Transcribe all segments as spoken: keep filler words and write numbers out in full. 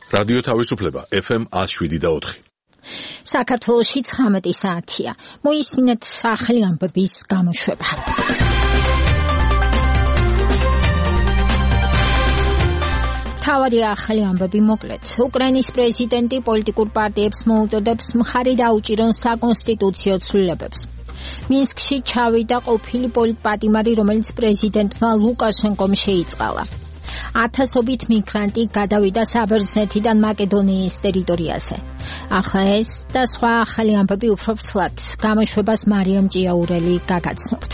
რადიო თავისუფლება ეფ ემ one oh seven და four. საქართველოში ცხრამეტი საათია. მოისმინეთ ახალი ამბების გამოშვება. თავარი ახალი ამბები მოკლედ. უკრაინის პრეზიდენტი პოლიტიკურ პარტიებს მოუწოდებს მხარი დაუჭირონ საკონსტიტუციო ცვლილებებს. მინსკში ჩავიდა ყოფილი პოლიტპატიმარი, რომელიც პრეზიდენტმა ლუკაშენკომ შეიწყალა. ათასობით მიგრანტი გადავიდა საბერძნეთიდან მაკედონიის ტერიტორიაზე. ახლა ეს და სხვა ახალი ამბები უფრო ფცლად გამოშვებას მარიამ ჭიაურელი გაგაცნობთ.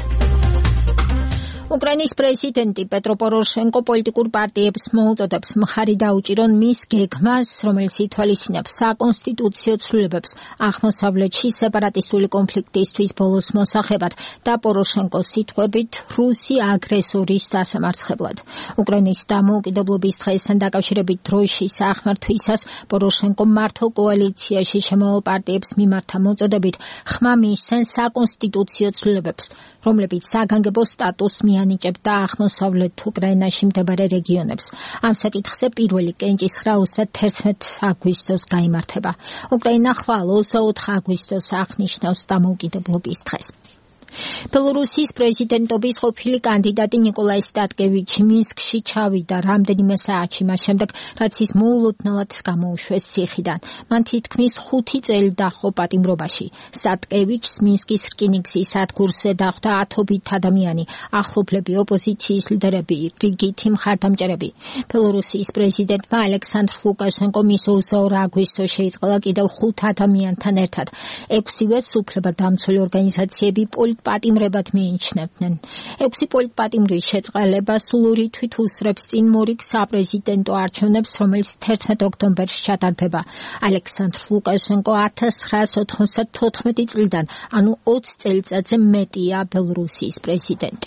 უკრაინის პრეზიდენტი პეტრო პოროშენკო პოლიტიკურ პარტიებს მოუწოდებს მხარი დაუჭირონ მის გეგმას, რომელიც ითვალისწინებს საკონსტიტუციო ცვლილებებს აღმოსავლეთში სეპარატისტული კონფლიქტისთვის ბოლოს მოსახებად და პოროშენკოს სიტყვებით რუსი აგრესორის დასამარცხებლად. უკრაინის დამოუკიდებლობის დღესთან დაკავშირებით დროშის ახმართვისას პოროშენკომ მართლ კოალიციაში შემავალ პარტიებს მიმართა მოწოდებით ხმა მისცენ საკონსტიტუციო ცვლილებებს, რომლებიც საგანგებო სტატუსს მიანიჭებდა აღმოსავლეთ უკრაინაში მდებარე რეგიონებს. ამ საკითხზე პირველი კენჭისხრა თერთმეტ აგვისტოს გაიმართება. უკრაინა ხვალ ოცდაოთხ აგვისტოს აღნიშნავს დამოუკიდებლობის დღეს. ბელორუსიის პრეზიდენტობის ყოფილი კანდიდატი ნიკოლაი სტატკევიჩი მინსკში ჩავიდა რამდენიმე საათში მას შემდეგ, რაც ის მოულოდნელად გამოუშვეს ციხიდან. მან თითქმის ხუთი წელი დაჰყო პატიმრობაში. სტატკევიჩს მინსკის რკინიგზის სადგურზე დახვდა ათობით ადამიანი, ახლობლები, ოპოზიციის ლიდერები, რიგითი მხარდამჭერები. ბელორუსიის პრეზიდენტმა ალექსანდრ ლუკაშენკო მის ოცდაორ აგვისტოს შეიწყალა კიდევ ხუთ ადამიანთან ერთად. ექვსივეს უფლებადამცველი ორგანიზაციები პატიმრებად მიიჩნევდნენ. ექვსი პოლიტპატიმრის შეწყალება სულ თვით უსწრებს წინ მორიგ საპრეზიდენტო არჩევნებს, რომელიც თერთმეტ ოქტომბერს ჩატარდება. ალექსანდრ ლუკაშენკო ათას ცხრაას ოთხმოცდათოთხმეტი წლიდან, ანუ ოცი წელიწადზე მეტია ბელორუსიის პრეზიდენტი.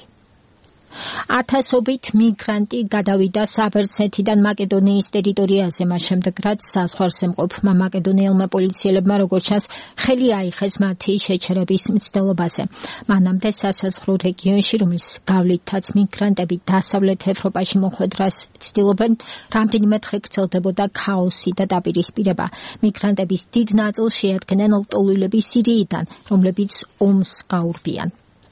ათასობით მიგრანტი გადავიდა საბერძნეთიდან მაკედონიის ტერიტორიაზე, მას შემდეგ, რაც საზღვარზე მყოფმა მაკედონიელმა პოლიციელებმა როგორც ჩანს ხელი აიხეს მათი შეჩერების მცდელობაზე. მანამდე სასაზღვრო რეგიონში, რომლის გავლითაც მიგრანტები დასავლეთ ევროპაში მოხვედრას ცდილობენ, რამდენიმე დღე გრძელდებოდა ქაოსი და დაპირისპირება. მიგრანტების დიდ ნაწილს შეადგენენ ლტოლვილები სირიიდან, რომლებიც ომს გაურბიან.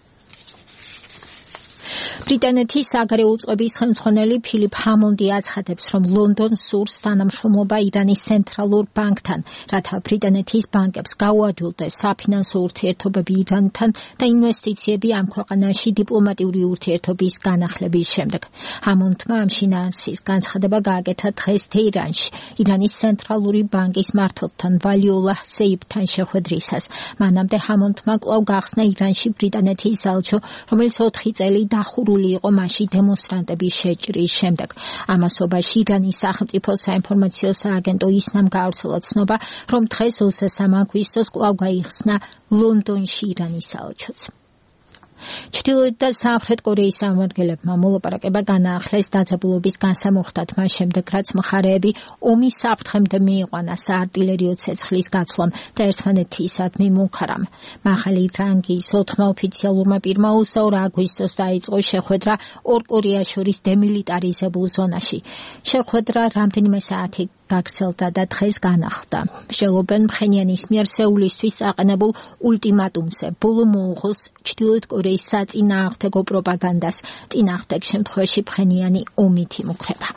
ბრიტანეთის საგარეო წყობის ხელმძღვანელი ფილიპ ჰამონდი აცხადებს, რომ ლონდონს სურს თანამშრომლობა ირანის ცენტრალურ ბანკთან, რათა ბრიტანეთის ბანკებს გაუადვილდეს საფინანსო ურთიერთობები ირანთან და ინვესტიციები ამ ქვეყანაში დიპლომატიური ურთიერთობის განახლების შემდეგ. ჰამონდმა ამ შინაარსის განცხადება გააკეთა დღეს თეირანში, ირანის ცენტრალური ბანკის მმართველთან ვალიულაჰ სეიფთან შეხვედრისას. მანამდე ჰამონდმა კვლავ გახსნა ირანში ბრიტანეთის საელჩო, რომელიც ოთხი წელი დახურული იყო მასში დემონსტრანტების შეჭრის შემდეგ. ამასობაში ირანის სახელმწიფო საინფორმაციო სააგენტო ისნამ გაავრცელა ცნობა, რომ დღეს ოცდასამ აგვისტოს კვლავ გაიხსნა ლონდონში ირანის საელჩოც. ჩრდილოეთ და სამხრეთ კორეის წარმომადგენლებმა მოლაპარაკება განაახლეს დაძაბულობის განსამუხტად მას შემდეგ, რაც მხარეები ომის საფრთხემდე მიიყვანა საარტილერიო ცეცხლის გაცვლამ და ერთმანეთისადმი მუქარამ. მაღალი რანგის ოთხმა ოფიციალურმა პირმა ოცდაორ აგვისტოს დაიწყო შეხვედრა ორ კორეას შორის დემილიტარიზებულ ზონაში. შეხვედრა რამდენიმე საათი გაგრძელდა და დღეს განახლდა. მსჯელობენ ფხენიანის მიერ სეულისთვის წაყენებულ ულტიმატუმზე ბოლო მოუღოს ჩრდილოეთ კორეის საწინააღმდეგო პროპაგანდას. წინააღმდეგ შემთხვევაში ფხენიანი ომით იმუქრება.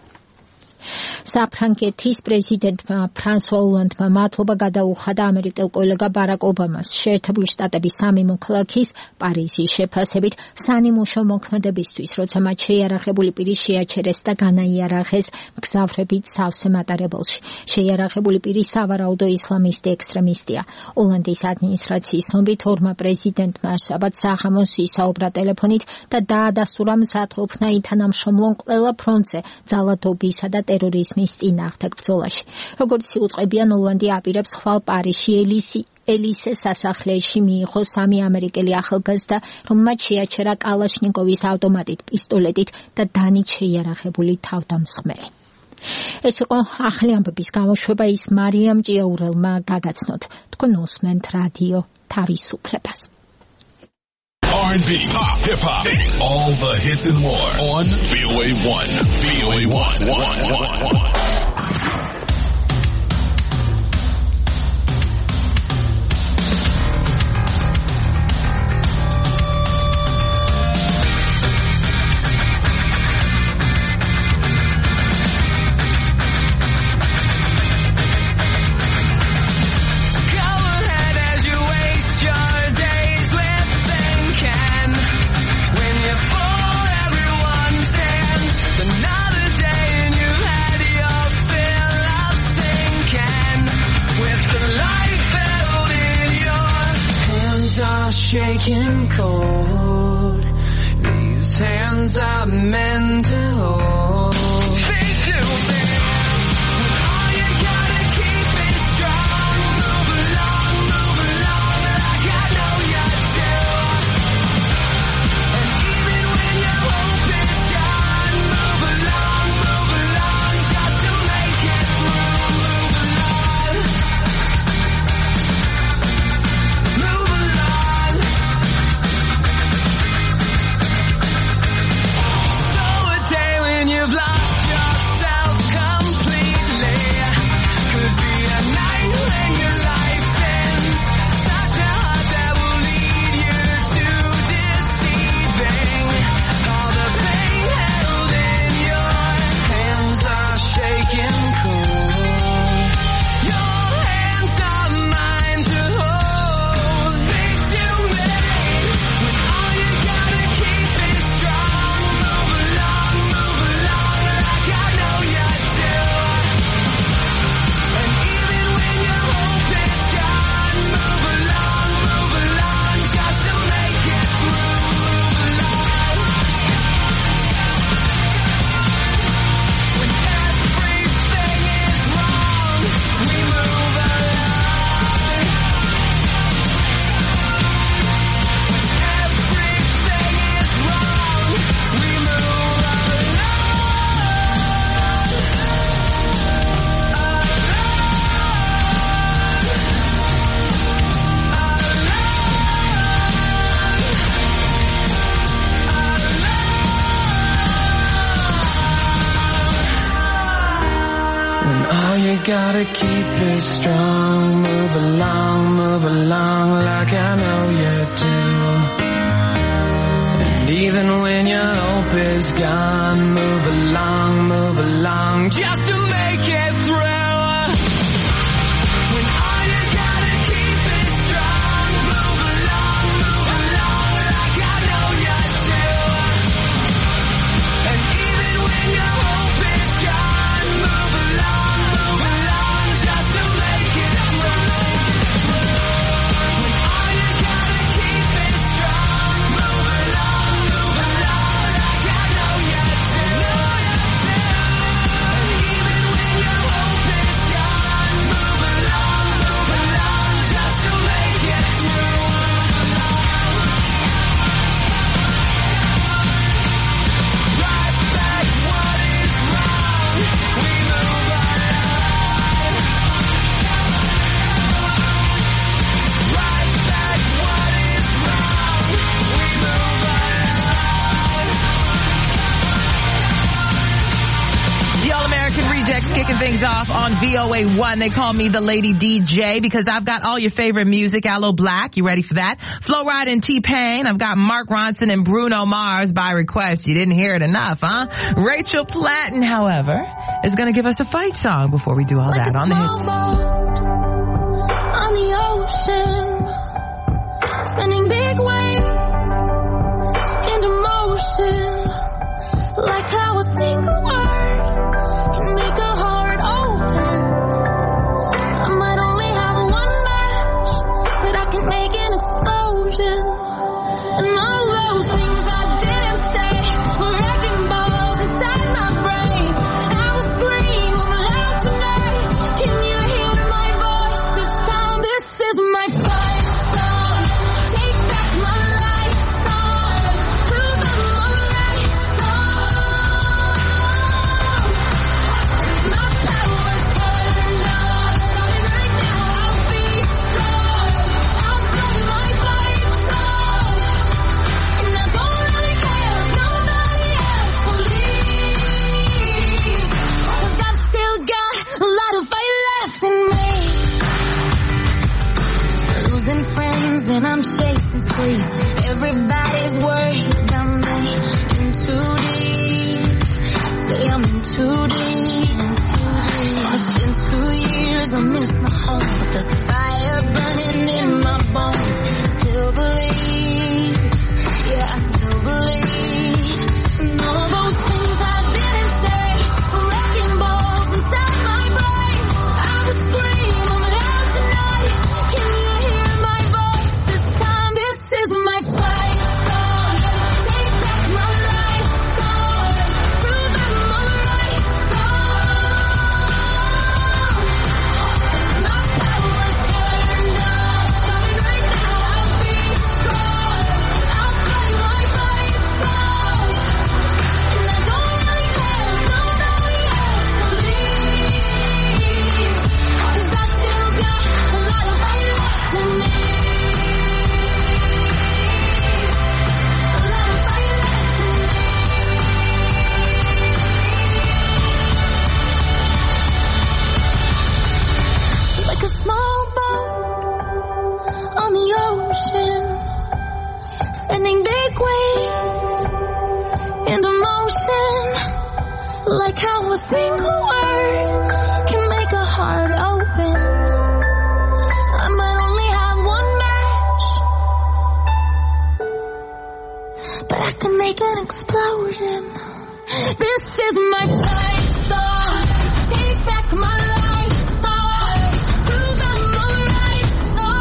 საფრანგეთის პრეზიდენტმა ფრანსუა ოლანდმა მადლობა გადაუხადა ამერიკელ კოლეგა ბარაკ ობამას შეერთებული შტატების სამი მოქალაქის პარიზის შეფასებით სანიმუშო მოქმედებისთვის, როცა მათ შეიარაღებული პირი შეაჩერეს და განაიარაღეს მგზავრებით სავსე მატარებელში. შეიარაღებული პირი სავარაუდო ისლამისტი ექსტრემისტია. ოლანდის ადმინისტრაციის ცნობით ორმა პრეზიდენტმა შაბათ საღამოს ისაუბრა ტელეფონით და დაადასტურა მზადყოფნა ითანამშრომლონ ყველა ფრონტზე ძალადობისა და ტერორიზმის წინააღმდეგ ბრძოლაში. როგორც იუწყებიან, ოლანდი აპირებს ხვალ პარიზში ელისი ელისე სასახლეში მიიღო სამი ამერიკელი ახალგაზრდა, რომელმაც შეაჩერა კალაშნიკოვის ავტომატით, პისტოლეტით და დანით შეიარაღებული თავდამსხმელი. ეს იყო ახალი ამბების გამოშვება, ის მარიამ ჭიაურელმა გაგაცნოთ. თქვენ უსმენთ რადიო თავისუფლებას. R and B, pop, hip hop, all the hits and more on V O A one. V O A one. shaking cold. These hands are meant to hold. They do me. When all you gotta keep is strong. Move along, move along like I know you do. And even when your hope is gone, move along, move along just to make it through. Move along. Move along. So a day when you've lost yourself completely could be a night when your life ends. Such a heart that will lead you to deceiving. All the pain held in your hands are shaking cold. Your hands are mine to hold. Speak to me. When all you gotta keep is strong. Move along, move along like I know you do. And even when your hope is gone, move along, move along just to make it through. Move along. When everything is wrong, we move along. Everything is wrong, we move When all you gotta keep is strong, move along, move along like I know you do. And even when your hope is gone, move along, move along just to make it through. When all you gotta keep is strong, move along, move along like I know you do. And even when your hope is gone, move along, move along just to make it through. When all you gotta keep is strong, move along, move along like I know you do. And even when your hope is gone, move along, move along just to make it through. Right back what is wrong, we move along. Right back what is wrong, we move along. The All-American Rejects kicking things off on V O A one. They call me the Lady D J because I've got all your favorite music. Aloe Black, you ready for that? Flo Rida and T-Pain. I've got Mark Ronson and Bruno Mars by request. You didn't hear it enough, huh? Rachel Platten, however, is going to give us a fight song before we do all Like that a on the small hits. boat on the ocean, sending big waves into motion. Like how a single word can make a heart open. I might only have one match, but I can make an explosion. And all those things I didn't say were wrecking balls inside my brain. I will scream loud tonight. Can you hear my voice this time? This is my fight song. Take back my life song. Prove I'm alright song. My power's turned on. Starting right now, I'll be strong. I'll play my fight song. And I don't really care if nobody else believes. 'Cause I've still got a lot of fight left in me. Losing friends and I'm chasing sleep. Everybody's worried about me. In too deep. Say I'm in too deep. It's been two years, I miss my home. But there's fire burning in my bones. Still believe. Yeah, I still believe. And all those things I didn't say were wrecking balls inside my brain. I will scream, I'm out tonight. Can you hear my voice this time? This is my Like how a single word can make a heart open. I might only have one match, but I can make an explosion. This is my fight song. Take back my life song. Prove I'm alright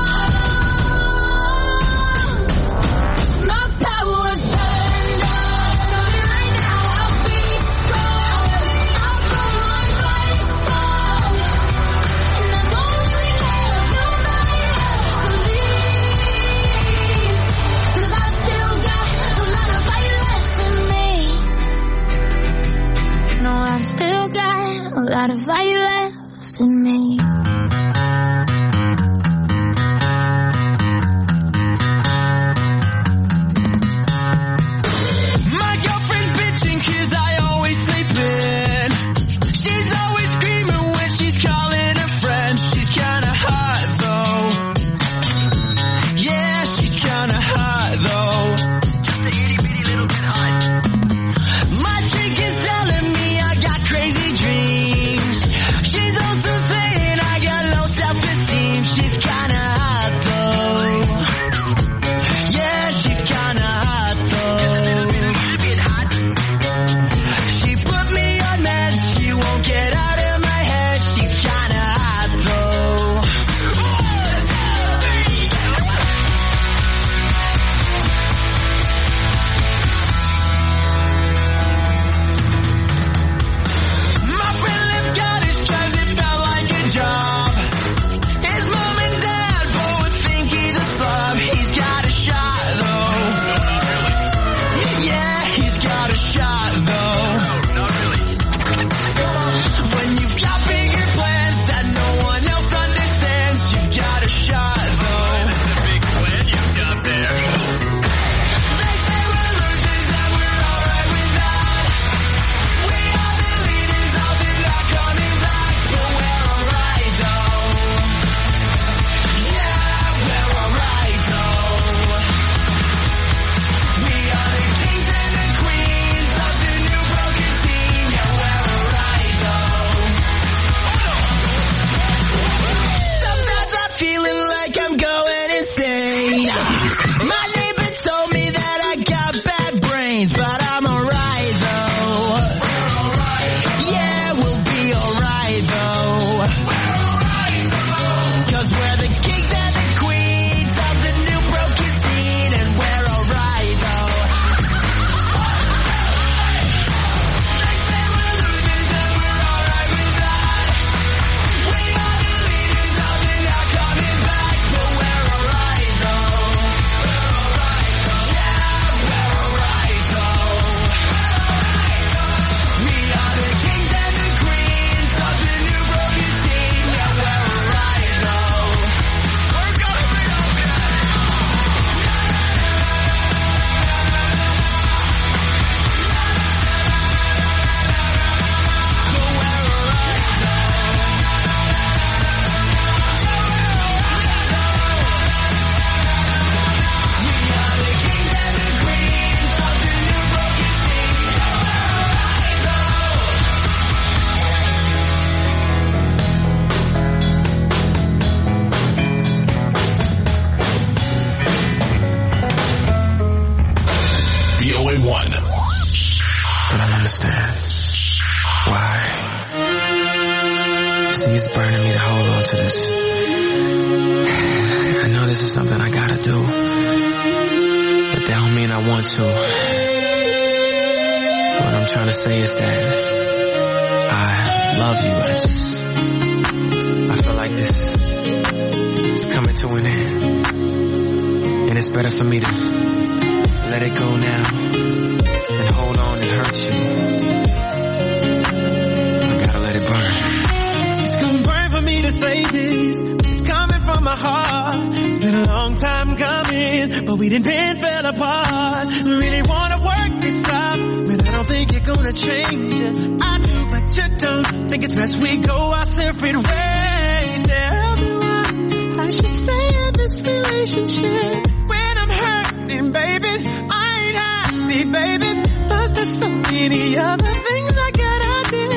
song. My power's turned on. So right now I'll be strong. I'll go my fight song. And I don't really care if nobody else believes. 'Cause I still got a lot of fight left in me. No, I've still got a lot of fight left in me. My girlfriend's bitching 'cause I always sleep in. She's always screaming when she's calling her friends. She's kinda hot though. Yeah, she's kinda hot though. Just a itty bitty little bit hot. My chick is telling me I got crazy dreams. She's also saying I got low self-esteem. She's kinda hot though. Yeah, she's kinda hot though. She put me on meds, she won't get out of my head. She's kinda hot though. My friend left college 'cause it felt like a job. His mom and dad both think he's a slob. He's got a shot though. Yeah, he's got a shot though. When you've got bigger plans that no one else understands, you've got a shot though. They say we're losers and we're alright with that. We are the leaders of the not coming back, but we're alright though. Yeah, we're alright though. We are the kings and the queens of the new broken scene. Yeah, we're alright though. Sometimes I'm feeling like I'm going insane. My neighbor told me that I got bad brains, but I'm alright though. Yeah, we'll be alright though. 'Cause we're the kings and the queens of the new broken scene, and we're alright though. They say we're losers and we're alright with that. We are the leaders of the not coming back, but we're alright though. Yeah, we're alright though. We are the kings and the queens of the new broken scene. Yeah, we're alright though. We're gonna be okay. But we're alright though. We are the kings and the queens of the new broken scene. Yeah, we're alright V O A one. But I don't understand why. See, it's burning me to hold on to this. I know this is something I gotta do, but that don't mean I want to. What I'm trying to say is that I love you. I just, I feel like this is coming to an end, and it's better for me to let it go now and hold on and hurt you. I gotta let it burn. It's gonna burn for me to say this. It's coming from my heart. It's been a long time coming, but we done been fell apart. Really wanna work this out, but I don't think you're gonna change it. I do, but you don't. Think it's best we go our separate ways. Tell me what I should say in this relationship. When I'm hurting, baby, I ain't happy, baby. Plus there's so many other things I gotta do.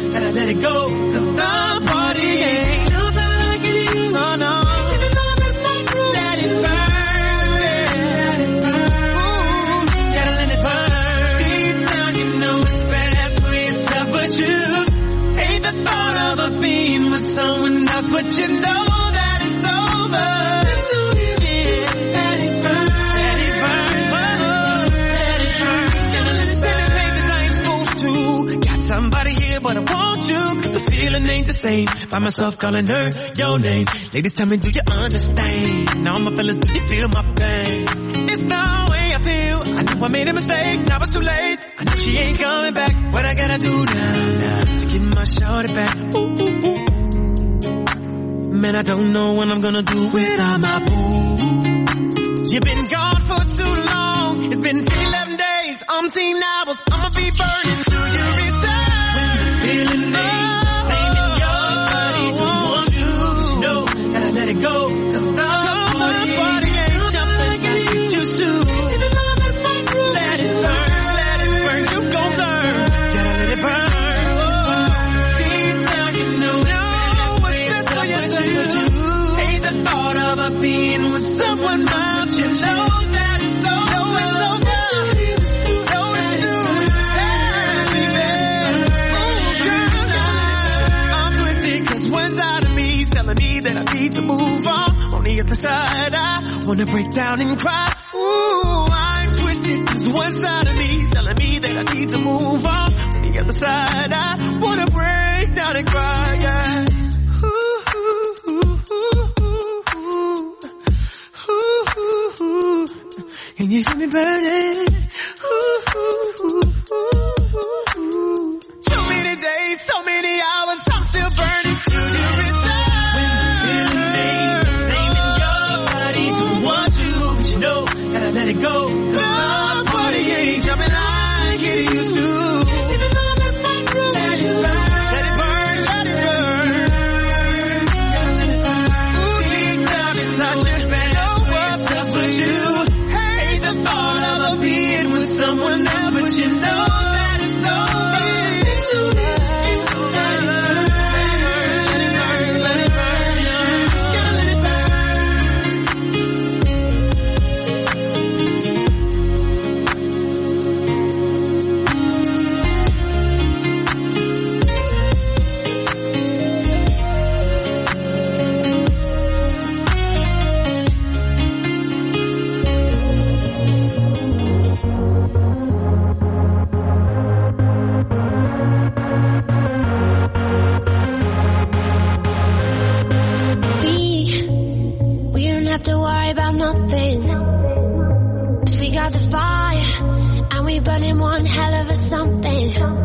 gotta let it go, 'cause the party ain't jumping like it used to. Oh no, even though that's not true, let it burn, let it burn. Ooh, gotta let it burn. Deep down you know it's best for yourself, but you hate the thought of a being with someone else, but you know that it's over. Let it burn, let it burn, let it burn. Gotta listen to pages I ain't supposed to. Got somebody here, but I want you, 'cause the feeling ain't the same. Find myself calling her your name. Ladies, tell me, do you understand? Now my fellas, do you feel my pain? It's the way I feel. I know I made a mistake, now it's too late. I know she ain't coming back. What I gotta do now, now to get my shorty back? Ooh, ooh, ooh. Man, I don't know what I'm gonna do without my boo. You've been gone for too long. It's been eleven days, umpteen hours. I'ma be burning till you return. Feeling me, same in your body. Don't want you, but you know, gotta let it go, 'cause the party ain't jumping like you used to. Even though that's not true, let it burn, let it burn. You gon' learn, gotta let it burn. Deep down you know what's best for you. Hate the thought of a being with someone else. You know that it's over. Know it's over. Know it's through. Hey, baby. Oh, girl, now I'm twisted, 'cause one side of me's telling me that I need to move on. On the other side, I wanna break down and cry. Ooh, I'm twisted, 'cause one side of me's telling me that I need to move on. On the other side, I wanna break down and cry, yeah. Can you hear me burning? Ooh, ooh, ooh, ooh, ooh. So many days, so many hours, I'm still burning till you return. Feeling me, same in your body. Don't want you, but you know, gotta let it go. The party ain't jumping like it used to. Even though that's not true, let it burn, let it burn, let it burn. Ooh, deep down inside you, know what's best for you. The thought of a being with someone else, but you know that it's over. Let it burn, let it burn, let it burn, gotta let it burn. Have to worry about nothing, 'cause we got the fire and we burning one hell of a something.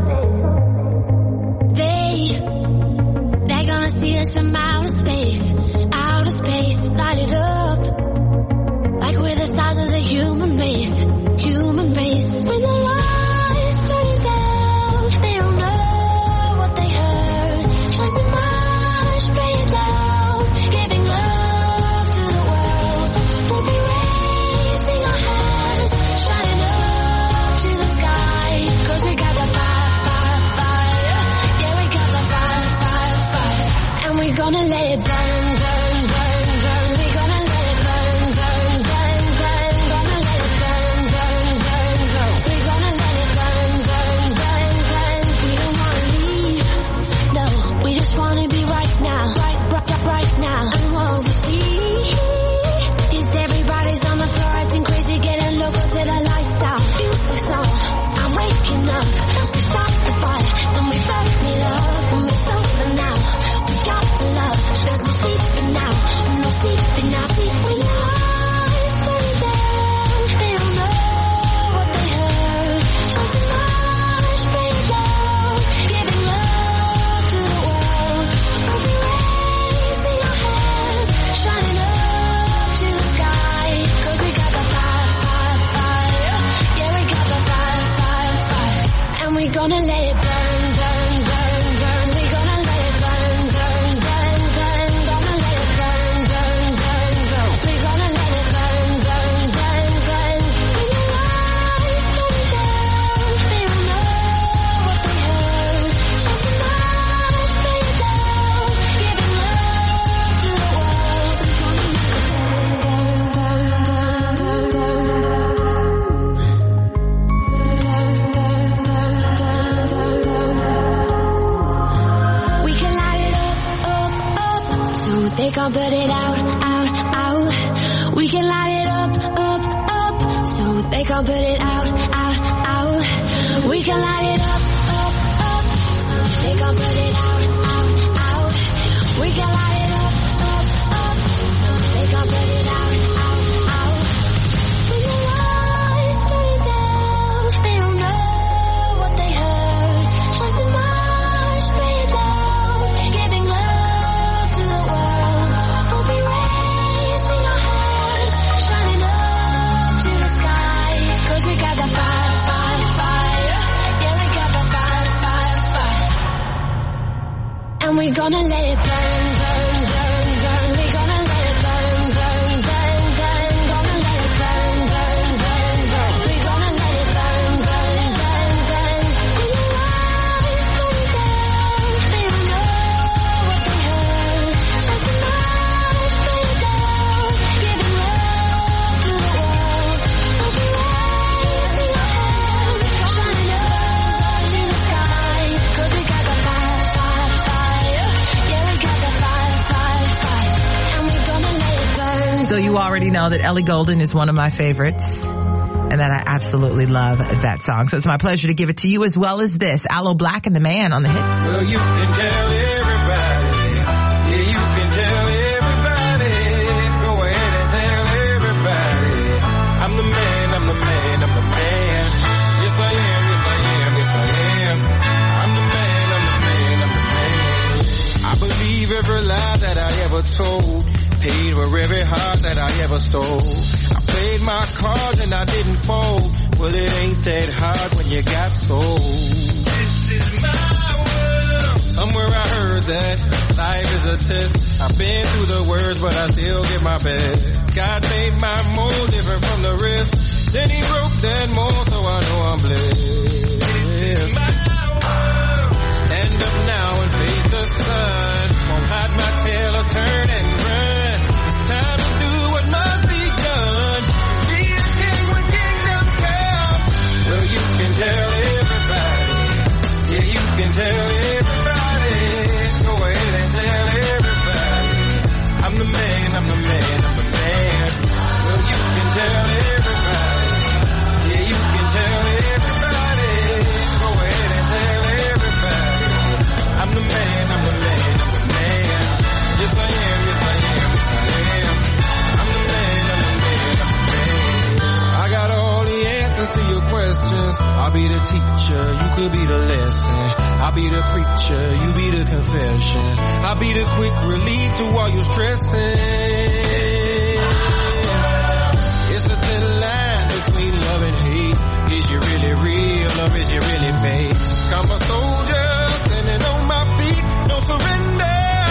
They, they're gonna see us from outer space, outer space, light it up like we're the stars of the human race, human race. When the lights turning down, they don't know what they heard. Shine the march, play it loud, giving love to the world. We'll be raising our hands, shining up to the sky, 'cause we got the fire, fire, fire. Yeah, we got the fire, fire, fire. And we're gonna let it burn, burn, burn, burn. We're gonna let it burn, burn, burn, burn. Gonna let it burn, burn, burn, burn. We're gonna let it burn, burn, burn, burn. We don't wanna leave, no, we just wanna be right now, right, right, right now. And what we see is everybody's on the floor acting crazy, getting loco till the lights out. Music's on, I'm waking up. We start the fire and we burn it up, and we're sober now. We got the love. they can't put it out, out, out. We can light it up, up, up, so they can't put it out, out, out. We can light it up, up, up, so they can't put it out, out, out. We can light it up, up, up, so they can't put it out, out, out. When your lights turn it down, they don't know what they heard. Shut the march, play it down, giving love to the world. Hope we raising our hands, shining up to the sky. 'Cause we got the fire, fire, fire. Yeah, we got the fire, fire, fire. And we gonna let it burn, burn, burn, burn. We gonna let it burn, burn, burn, burn. Gonna let it burn, burn, burn, burn. We gonna let it burn, burn, burn, burn. When your lights turn down, they don't know what they heard. Shut the march, play it down, giving love to the world. Hope we raising our hands, shining up to the sky. 'Cause we got the fire, fire, fire. Yeah, we got the fire, fire, fire. And we gonna let it burn. So you already know that Ellie Goulding is one of my favorites and that I absolutely love that song. So it's my pleasure to give it to you as well as this. Aloe Black and the Man on the hit. Well, you can tell everybody. Yeah, you can tell everybody. Go ahead and tell everybody. I'm the man, I'm the man, I'm the man. Yes, I am, yes, I am, yes, I am. I'm the man, I'm the man, I'm the man. I believe every lie that I ever told. Paid for every heart that I ever stole. I played my cards and I didn't fold. Well, it ain't that hard when you got sold. This is my world. Somewhere I heard that life is a test. I've been through the worst, but I still give my best. God made my mold different from the rest. Then he broke that mold, so I know I'm blessed. This is my world. Stand up now and face the sun. Won't hide my tail or turn and run. Time to do what must be done. Be a king when kingdom come. Well, you can tell everybody. Yeah, you can tell everybody. Go ahead and tell everybody. I'm the man, I'm the man, I'm the man. Well, you can tell everybody. Yeah, you can tell everybody. Go ahead and tell everybody. I'm the man, I'm the man, I'm the man. Yes, I am, yes, I am, yes, I am. I'm the man, I'm the man, I'm the man. I got all the answers to your questions. I'll be the teacher, you could be the lesson. I'll be the preacher, you be the confession. I'll be the quick relief to all your stressing. It's a thin line between love and hate. Is you really real or is you really fake? I'm a soldier standing on my feet. No surrender.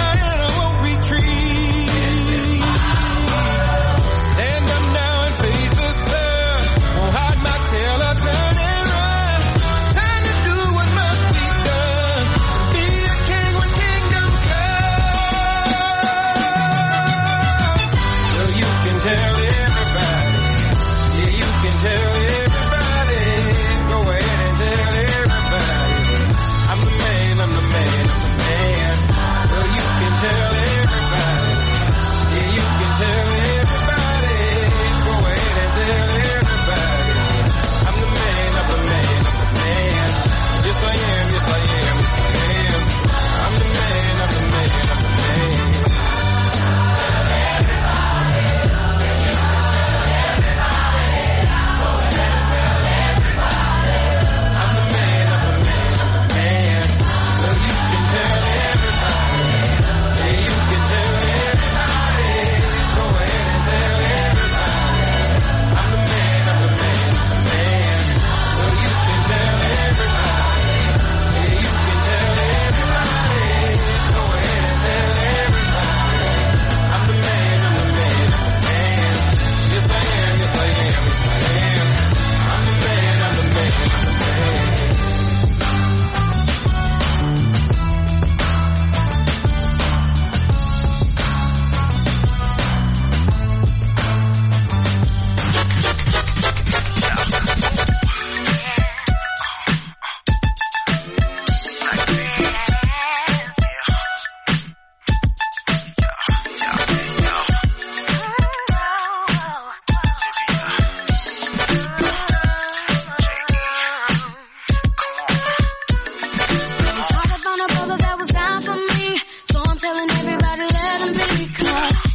Stand up now and face the sun. Won't hide my tail or turn and run. It's time to do what must be done. Be a king when kingdom comes.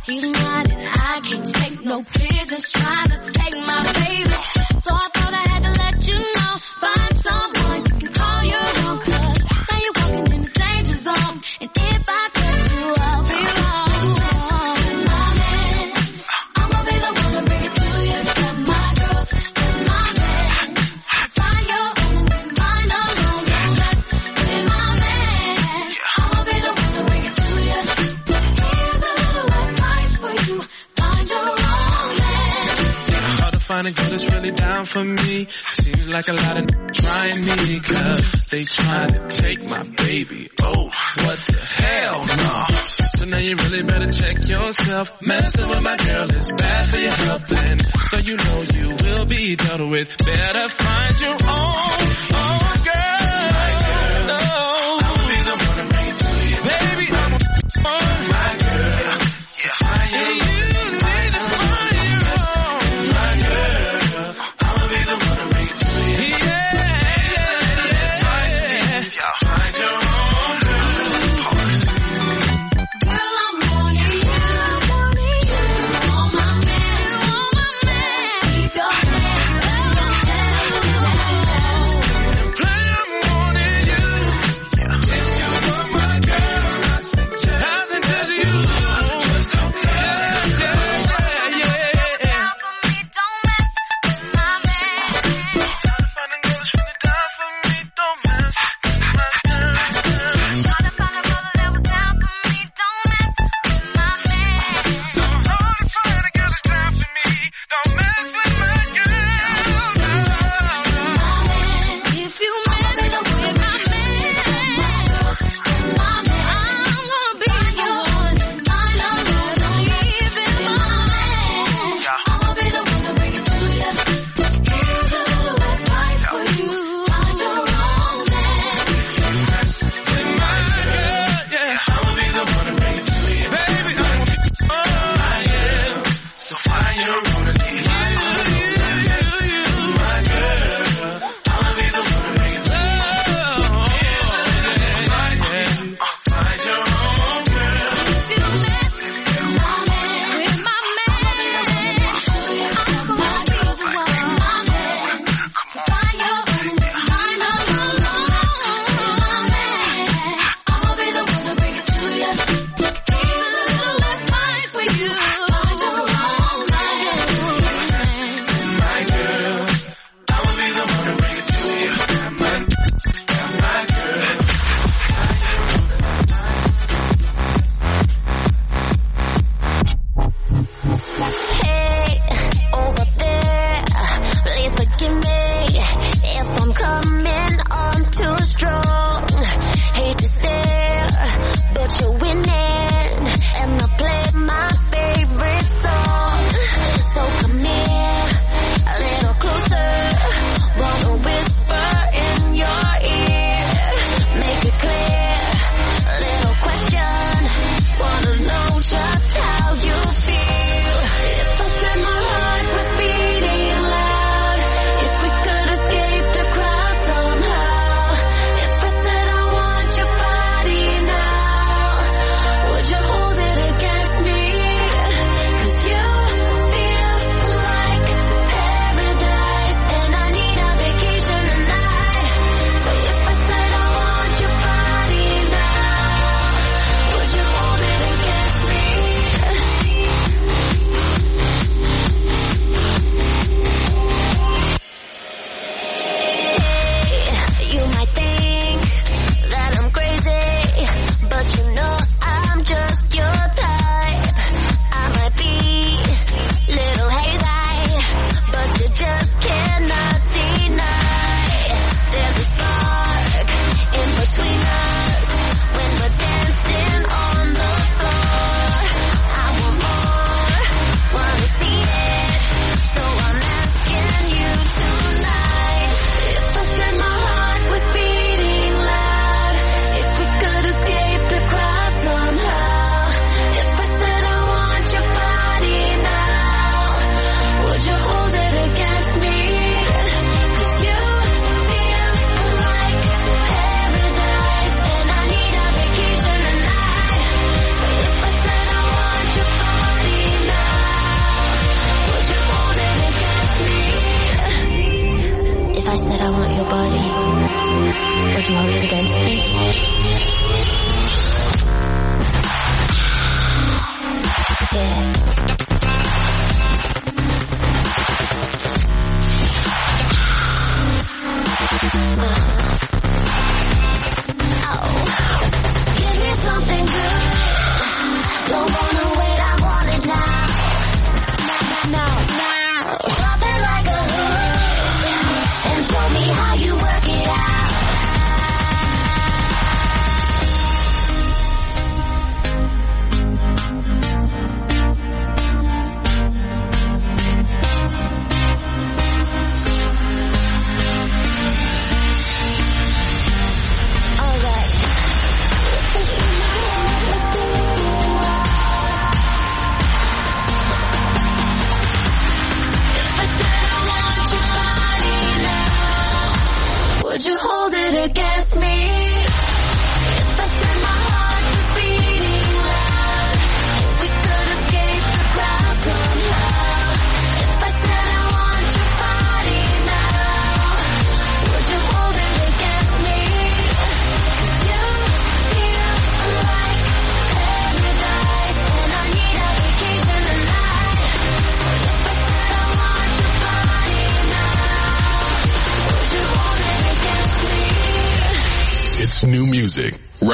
He's mine and I can't take no prisoners trying to take my baby. So I thought I had to let you know. Find someone you can call your own, cause now you're walking in the danger zone. And if I touch you, I'll be wrong. My man, I'ma be the one to bring it to you. Tell my girls, tell my man, find your own and leave mine alone. Don't mess with my man. I'ma be the one to bring it to you. Here's a little advice for you. Find your own man. Hard to find a girl that's really down for me. Seems like a lot of trying me, cause they trying to take my baby. Oh, what the hell, no. So now you really better check yourself. Messing with my girl is bad for your health, and so you know you will be dealt with. Better find your own, own girl. My girl, no. I'll be the one to bring it to you. Baby, I'm a my girl. Yeah, I am. You need to find your own. My girl, I'll be the one to bring it to you. Yeah, yeah, yeah. Find your own girl. Girl, I'm wanting you, wanting you. You want my man, you want my man. Keep your hands, keep your hands. Play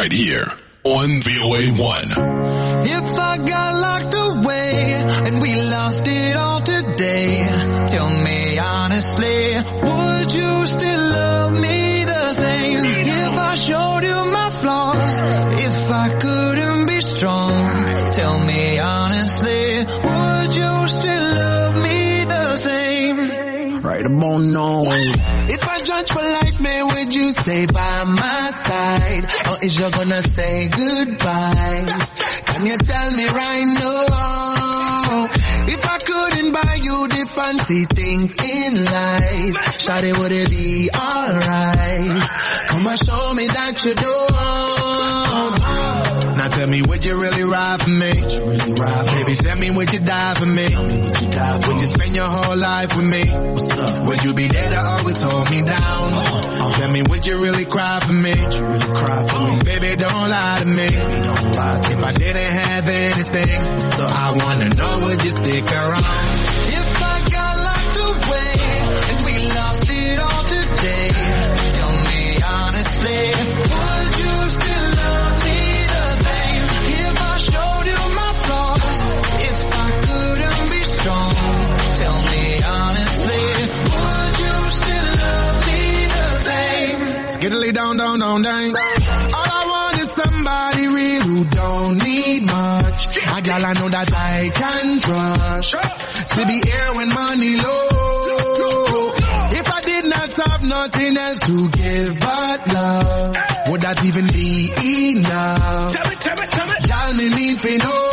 right here on V O A one. If I got locked away and we lost it all today, tell me honestly, would you still love me the same? If I showed you my flaws, if I couldn't be strong, tell me honestly, would you still love me the same? Right about now. If I judge for life, man, would you stay by my side? Or is you gonna say goodbye? Can you tell me right now? If I couldn't buy you the fancy things in life, shawty, would it be alright? Come and show me that you don't. Now tell me, would you really ride for me? Really ride, baby, tell me, would you die for me? Would you, die for would you spend your whole life with me? What's up? Would you be there to always hold me down? Uh-huh. Tell me, would you really cry for me? Would you really cry for me? Baby, don't lie to me. Baby, don't lie to me. If I didn't have anything, I wanna know, would you stick around? If I got locked away and we lost it all today, tell me honestly, would you still love me the same? If I showed you my flaws, if I couldn't be strong, tell me honestly, would you still love me the same? Skiddly down, down, down, down. All I want is somebody real who don't need much. A girl I know that I can trust, to be here when money low. If I did not have nothing else to give but love, would that even be enough? Tell me, tell me, tell me. Y'all me need to know.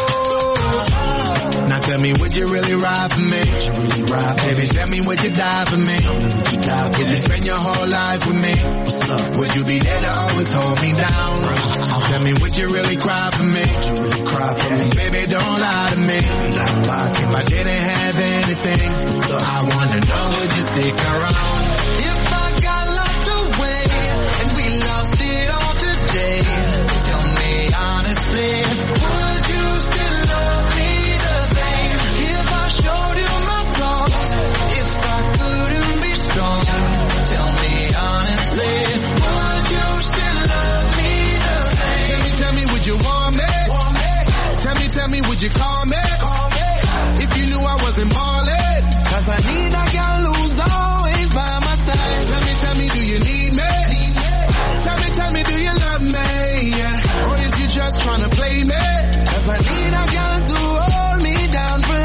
Now tell me, would you really ride for me? Would you really ride, baby? Tell me, would you die for me? Would you, die for would you spend your whole life with me? What's up? Would you be there to always hold me down? Tell me, would you really cry for me? Would you really cry for me? Baby, don't lie to me. Don't lie to me. If I didn't have anything, I wanna know, would you stick around? If I got locked away and we lost it all today, tell me honestly, would you still love me the same? If I showed you my flaws, if I couldn't be strong, tell me honestly, would you still love me the same? Tell me, tell me, would you want me? Want me? Tell me, tell me, would you call me? Call me. If you knew I wasn't ballin', cause I need a girl who's always by my side. Tell me, tell me, do you need me? Need me? Tell me, tell me, do you love me? Yeah. Or is you just tryna play me? Cause I need a girl to hold me down for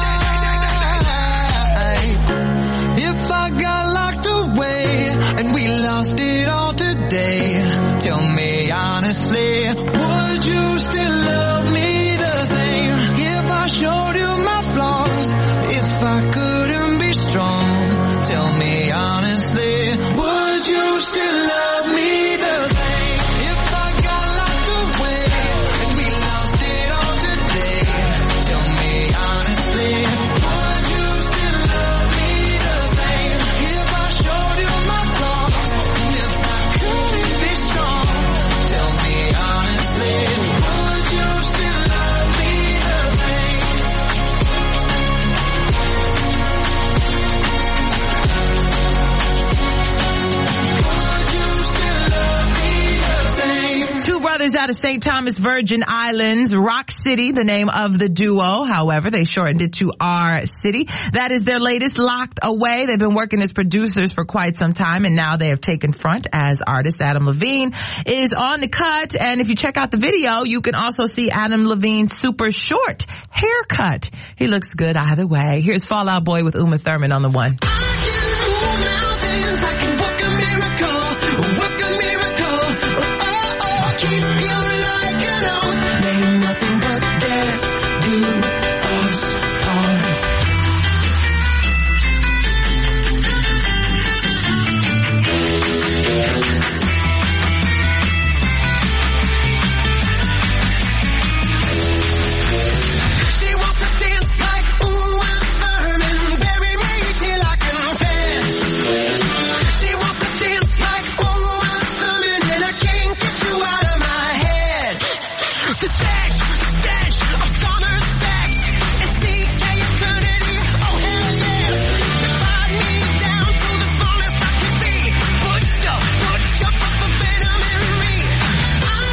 life. If I got locked away and we lost it all today, tell me honestly, would you still love me the same? If I showed you my flaws, if I couldn't be strong, tell me honestly, would you still love me the same? If I got locked away and we lost it all today, tell me honestly, would you still love me the same? If I showed you my flaws, and if I couldn't be strong, tell me honestly, would you still love me the same? Two brothers out of Saint Thomas, Virgin Islands, Rock City, the name of the duo. However, they shortened it to R City. That is their latest, Locked Away. They've been working as producers for quite some time, and now they have taken front as artists. Adam Levine is on the cut, and if you check out the video, you can also see Adam Levine's super short haircut. He looks good either way. Here's Fall Out Boy with Uma Thurman on the one. I can move mountains, I can work a miracle, work a miracle. Oh, oh, oh, keep you like an oath. May nothing but death do us part. She wants to dance like Uma Thurman, bury me till I confess. She wants to dance like Uma Thurman, and I can't get you out of my head. To sex, dash of summer sex, and seek eternity, oh hell yes. To find me down to the fullest I can be. Put your, put your fucking venom in me. I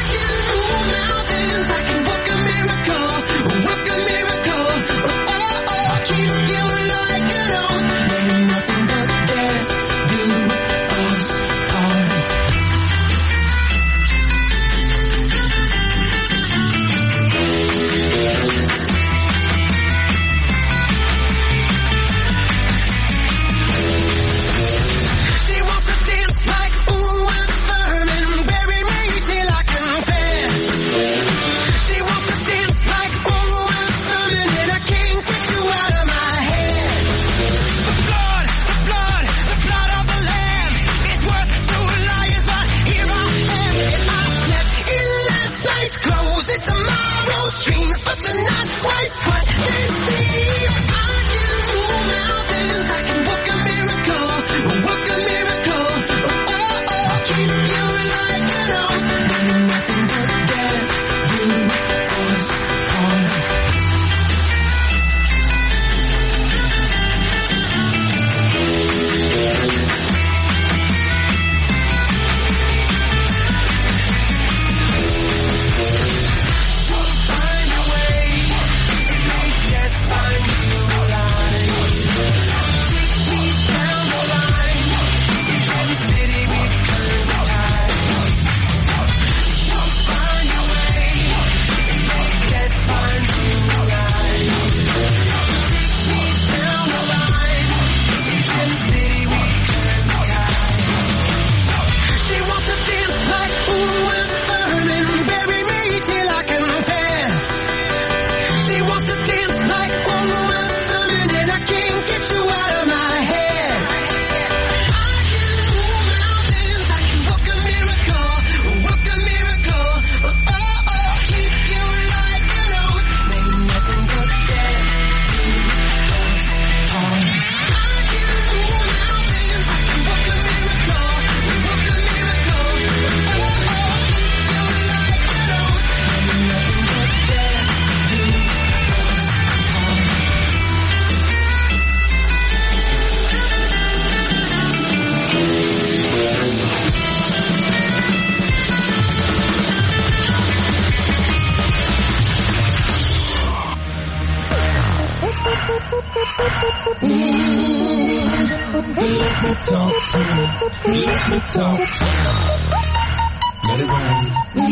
Let me talk to you. Let me talk to you. Let it rain.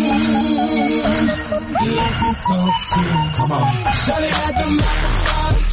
Let me talk to you. Come on. Shawty had the mouth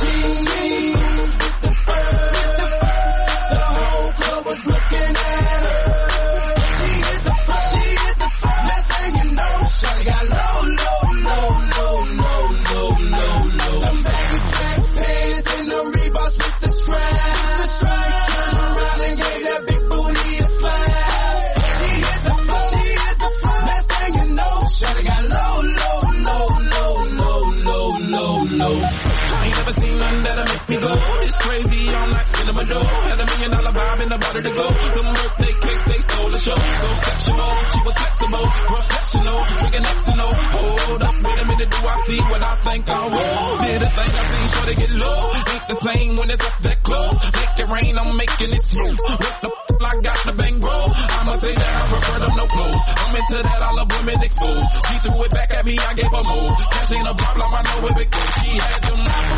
jeans with the fur. The whole club was looking at her. She hit the floor. She hit the floor. Next thing you know, shawty got low, low, low, low, low, low, low, low. Them baggy black pants and the Reeboks with the strap. The strap. Turn around and gave that big booty a slap. She hit the floor. She hit the floor. Next thing you know, shawty got low, low, low, low, low, low, low, low. I ain't never seen nothing that'll make me go. It's crazy, all night spinning my dough. Had a million dollar vibe in the body to go. Them birthday cakes, they stole the show. So sexual, she was flexible, professional, drinking X and O. Hold up, wait a minute, do I see what I think I will? Did a thing I seen, sure to get low. Ain't the same when it's up that close. Make it rain, I'm making it smooth. What the f***, I got the bang roll. I'ma say that I prefer them no clothes. I'm into that, I love women exposed. She threw it back at me, I gave her more. Cash ain't a problem, I know where it goes. She had them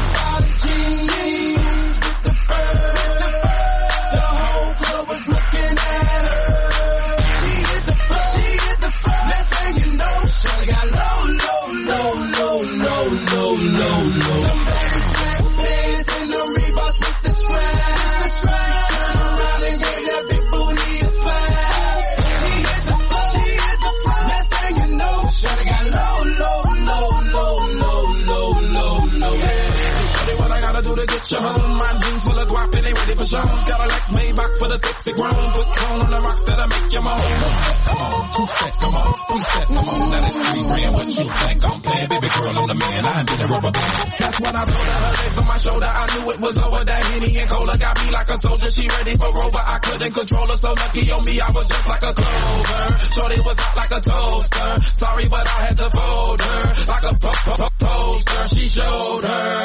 jeans with the fur. The whole club was looking at her. She hit the floor. She hit the floor. Next thing you know, shawty got low, low, low, low, low, low, low, low. Them baggy black pants and the Reeboks with the strap. The strap. Turn around and gave that big booty a slap. She hit the floor. She hit the floor. Next thing you know, shawty got low, low, low, low, low, low, low, low. Shawty, what I gotta do to get you home? My jeans full of guap and they ready for shows. Got a Lex Maybach for the sexy grown. Put tone on the rocks that'll make you moan. Come on, two steps, come on, three steps, come on. Now that's three grand. What you think I'm playing? Baby girl, I'm the man. I did a rubber band. That's when I told her her legs on my shoulder. I knew it was over. That Henny and Cola got me like a soldier. She ready for Rover. I couldn't control her. So lucky on me, I was just like a clover. Shorty was hot like a toaster. Sorry, but I had to fold her like a po- po- po- poster. She showed her.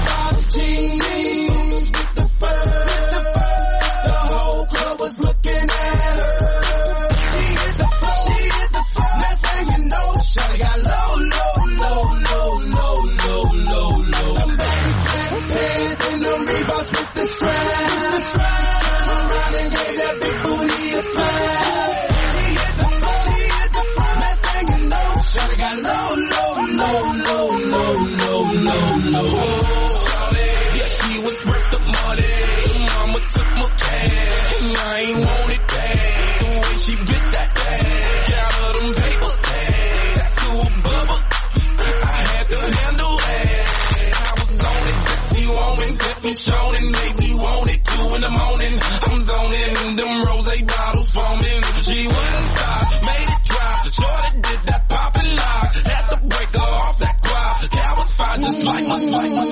Jeans with the fur. The whole club was looking at her. She hit the floor. She hit the floor. Next thing you know, shawty got low, low, low, low, low, low, low, low. Them baggy black pants and the Reeboks with the strap. The strap. Turn around and gave that big booty a slap. She hit the floor. She hit the floor. Next thing you know, shawty got low, low, low, low, low, low, low, low. She was worth the money. Mama took my cash. I ain't want it back. The way she bit that ass. Got her them papers back. Tattoo a bubble. I had to handle that. I was on it. Sexy woman kept me showing. Made me want it. Two in the morning. I'm zoning. Them rose bottles foaming. She wouldn't stop. Made it drop. Shorty did that poppin' lock. Had to break her off that quad. That was fine just like my, like my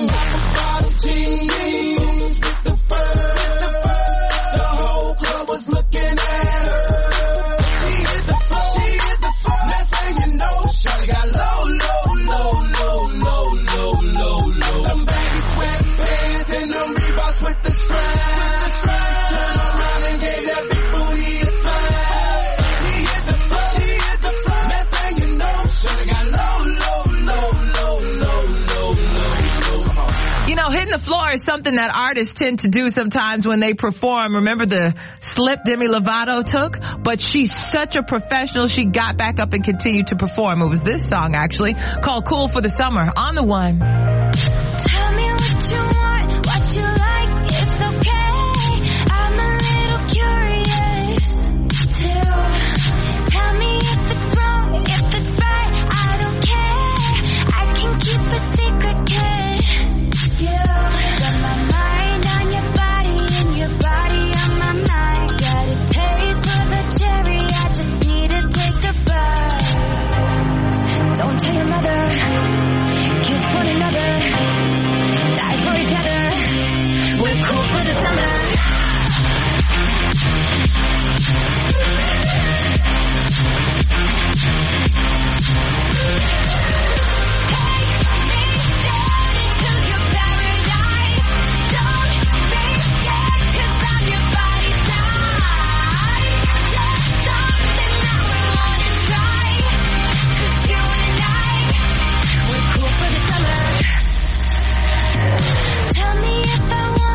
jeans with the fur. The whole club was looking at her. She hit the floor. She hit the floor. Next thing you know, shawty got low, low, low, low, low, low, low, low. Them baggy sweatpants and the Reeboks with the strap. The strap. Turn around and gave that big booty a slap. She hit the floor. She hit the floor. Next thing you know, shawty got low, low, low, low, low, low, low, low. You know, hitting the floor is something that artists tend to do sometimes when they perform. Remember the slip Demi Lovato took? But she's such a professional, she got back up and continued to perform. It was this song, actually, called Cool for the Summer, on the one. Tell me what you want, what you like, it's okay. I'm a little curious, too. Tell me if it's wrong, if it's right, I don't care. I can keep a secret, kid. You got my mind on your body and your body on my mind. Got a taste for the cherry, I just need to take a bite. Don't tell your mother, kiss one another, die for each other. We're cool for the summer. Tell me if I want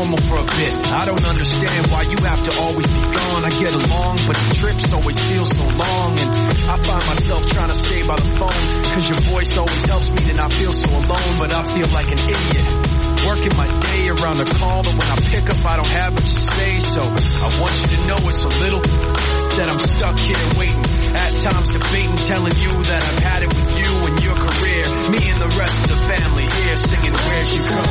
normal for a bit. I don't understand why you have to always be gone. I get along, but the trips always feel so long. And I find myself trying to stay by the phone, cause your voice always helps me to not feel so alone. But I feel like an idiot, working my day around the call, but when I pick up I don't have much to say. So I want you to know it's a little that I'm stuck here waiting, at times debating, telling you that I've had it with you and your career, me and the rest of the family here singing Where'd You Go?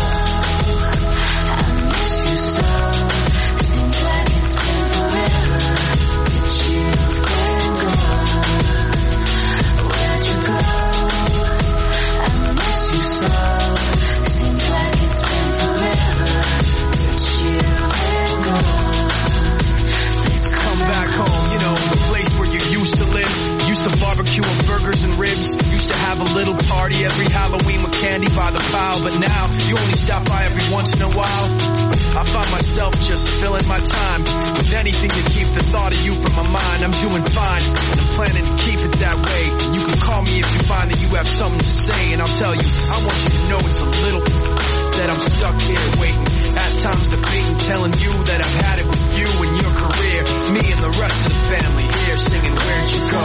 Barbecue and burgers and ribs. Used to have a little party every Halloween with candy by the pile, but now you only stop by every once in a while. I find myself just filling my time with anything to keep the thought of you from my mind. I'm doing fine, and I'm planning to keep it that way. You can call me if you find that you have something to say, and I'll tell you, I want you to know it's a little that I'm stuck here waiting, at times debating, telling you that I've had it with you and your career, me and the rest of the family here singing Where'd You Go?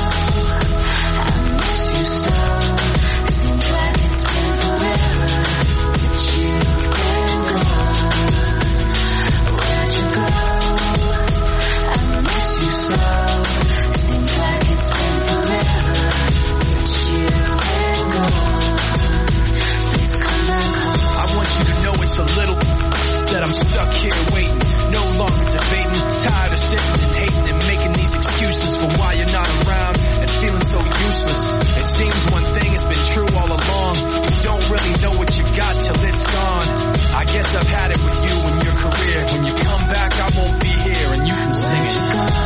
I'm stuck here waiting, no longer debating, tired of sitting and hating and making these excuses for why you're not around and feeling so useless. It seems one thing has been true all along, you don't really know what you got till it's gone. I guess I've had it with you and your career. When you come back I won't be here and you can sing it.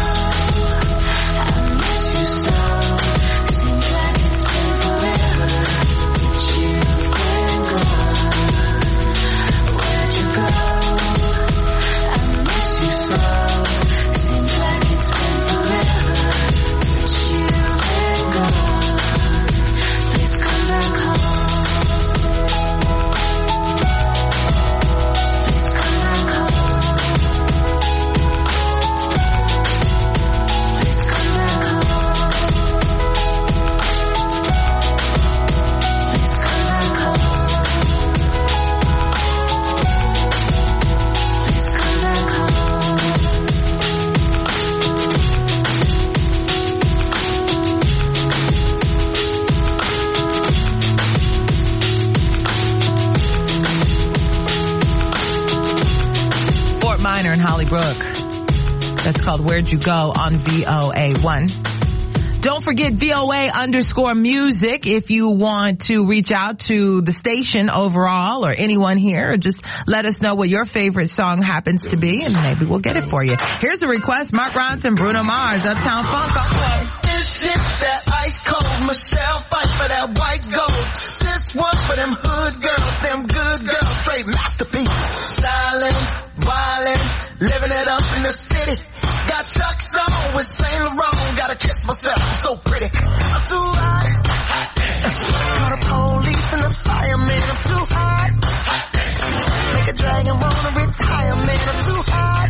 That's called Where'd You Go on V O A one. Don't forget V O A underscore music if you want to reach out to the station overall or anyone here, or just let us know what your favorite song happens to be and maybe we'll get it for you. Here's a request, Mark Ronson, Bruno Mars, Uptown Funk. This is that ice cold Michelle fight for that white gold. This one for them hood girls, them good girls, straight masterpieces. Stylin', wildin', living it up in the city. Got Chuck's on with Saint Laurent. Gotta kiss myself, I'm so pretty. I'm too hot. Call the police and the fireman. I'm too hot. Make a dragon wanna retire, man. I'm too hot.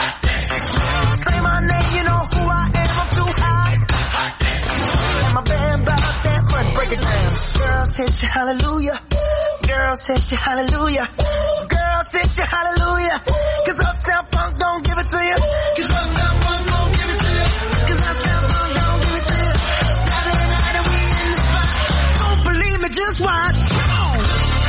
Say my name, you know who I am. I'm too hot. And my band bought that money. Break it down. Girls hit you, hallelujah. Girls hit you, hallelujah. Girls hit you, hallelujah. Cause Uptown Funk don't give it to you. Cause Uptown Funk don't give it to you. Cause Uptown Funk don't give it to you. Saturday night and we in the spot. Don't believe me, just watch. Come on.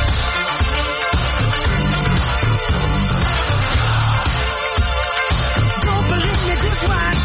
Don't believe me, just watch.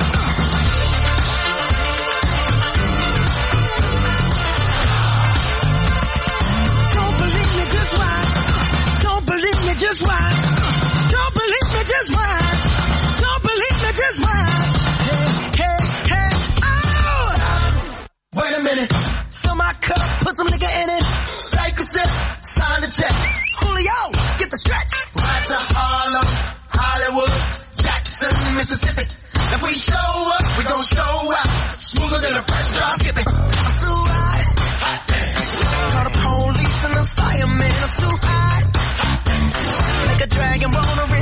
Don't believe me, just watch. Don't believe me, just watch. Don't believe me, just watch. Don't believe me, just watch. Hey, hey, hey, oh! Wait a minute. Fill my cup, put some nigga in it. Take a sip, sign the check. Julio, get the stretch. Right to Harlem, Hollywood, Jackson, Mississippi. If we show up, we gon' show out. Smoother than a fresh drop skipping. I'm too hot. Call the police and the fireman. I'm too hot. Make a dragon wanna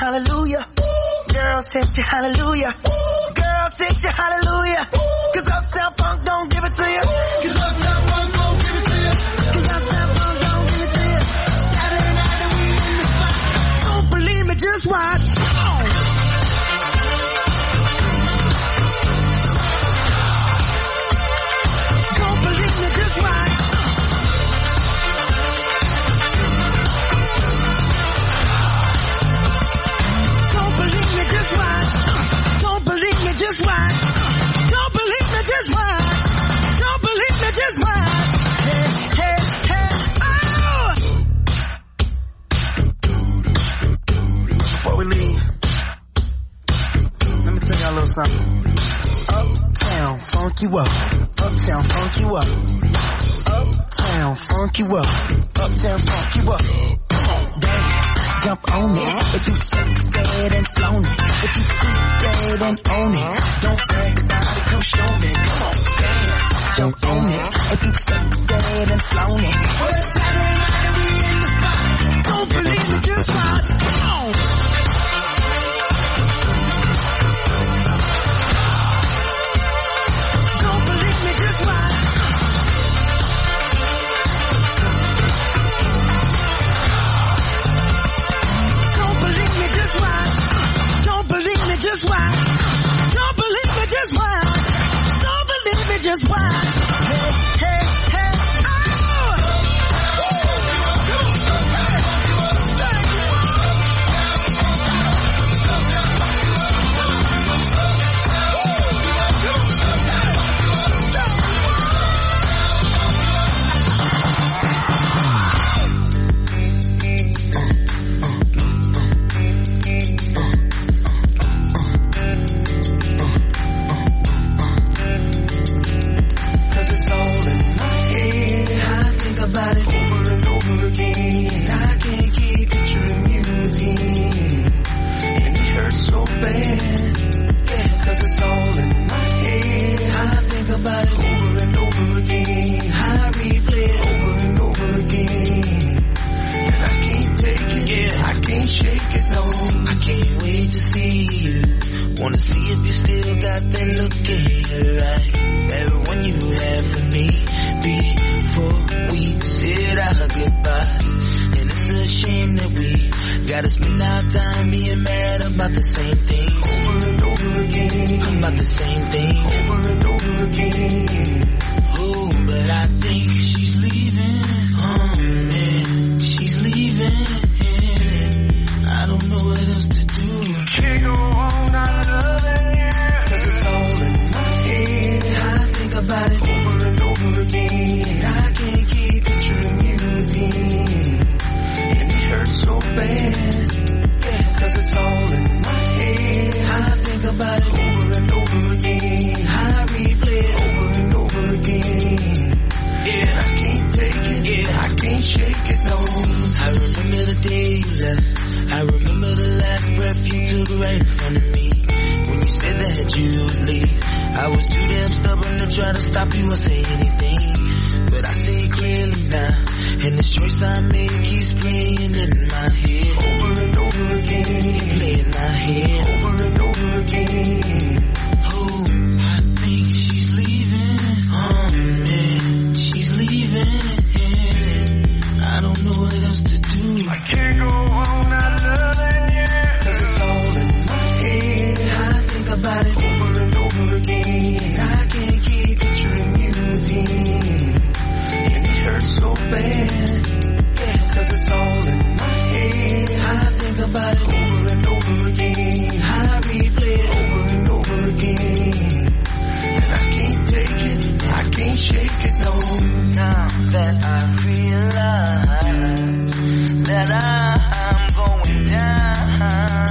hallelujah. Girls hit you hallelujah. Girls hit you hallelujah. Cause Uptown Funk don't give it to you. Cause Uptown Funk don't give it to you. Cause Uptown Funk don't give it to you. Saturday night and we in the spot. Don't believe me, just watch. Come on. Don't believe me, just watch. Don't believe me, just watch. Don't believe me, just watch. Don't believe me, just watch. Don't believe me, just watch. Hey, hey, hey, oh! Before we leave, let me tell y'all a little something. Uptown, funk you up. Uptown, funk you up. Uptown, funk you up. Uptown, funk you up. Come on, dance, jump on it. If you succeed and flown it. If you freak dead and own it. Don't brag about it, come show me. Come on, dance, jump on it. If you succeed and flown it. Well, it's Saturday night and we in the spot. Don't believe me, just watch. Come on. Don't believe me, just watch. Don't believe me, just watch. Don't believe me, just watch. Don't believe me, just watch. Don't believe me, just watch. Hey, hey, hey, oh!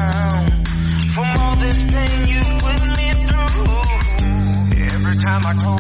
Time I call